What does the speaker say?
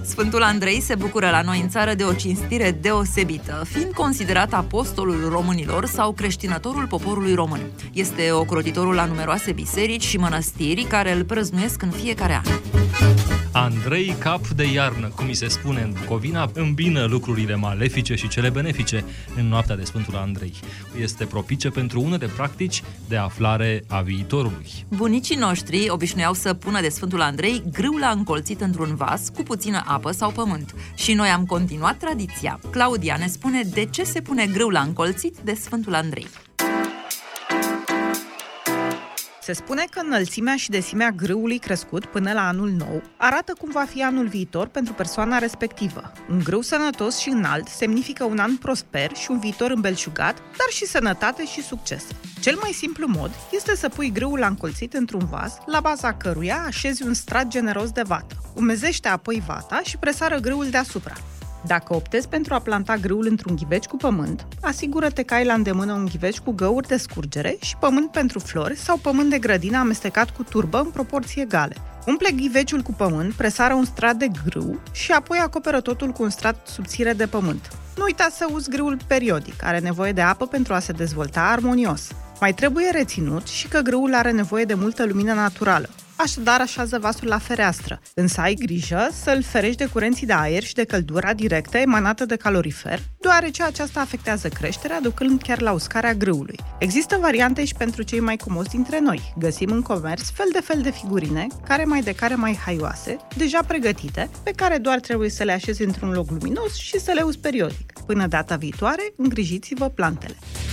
Sfântul Andrei se bucură la noi în țară de o cinstire deosebită, fiind considerat apostolul românilor sau creștinătorul poporului român. Este ocrotitorul la numeroase biserici și mănăstiri care îl prăznuiesc în fiecare an. Andrei, cap de iarnă, cum îi se spune în Bucovina, îmbină lucrurile malefice și cele benefice în noaptea de Sfântul Andrei. Este propice pentru unele practici de aflare a viitorului. Bunicii noștri obișnuiau să pună de Sfântul Andrei grâula încolțit într-un vas cu puțină apă sau pământ. Și noi am continuat tradiția. Claudia ne spune de ce se pune grâula încolțit de Sfântul Andrei. Se spune că înălțimea și desimea grâului crescut până la anul nou arată cum va fi anul viitor pentru persoana respectivă. Un grâu sănătos și înalt semnifică un an prosper și un viitor îmbelșugat, dar și sănătate și succes. Cel mai simplu mod este să pui grâul încolțit într-un vas, la baza căruia așezi un strat generos de vată. Umezește apoi vata și presară grâul deasupra. Dacă optezi pentru a planta grâul într-un ghiveci cu pământ, asigură-te că ai la îndemână un ghiveci cu găuri de scurgere și pământ pentru flori sau pământ de grădină amestecat cu turbă în proporții egale. Umple ghiveciul cu pământ, presară un strat de grâu și apoi acoperă totul cu un strat subțire de pământ. Nu uita să uzi grâul periodic, are nevoie de apă pentru a se dezvolta armonios. Mai trebuie reținut și că grâul are nevoie de multă lumină naturală. Așadar, așează vasul la fereastră, însă ai grijă să-l ferești de curenții de aer și de căldura directă emanată de calorifer, deoarece aceasta afectează creșterea, ducând chiar la uscarea grâului. Există variante și pentru cei mai comozi dintre noi. Găsim în comerț fel de figurine, care mai haioase, deja pregătite, pe care doar trebuie să le așezi într-un loc luminos și să le uzi periodic. Până data viitoare, îngrijiți-vă plantele!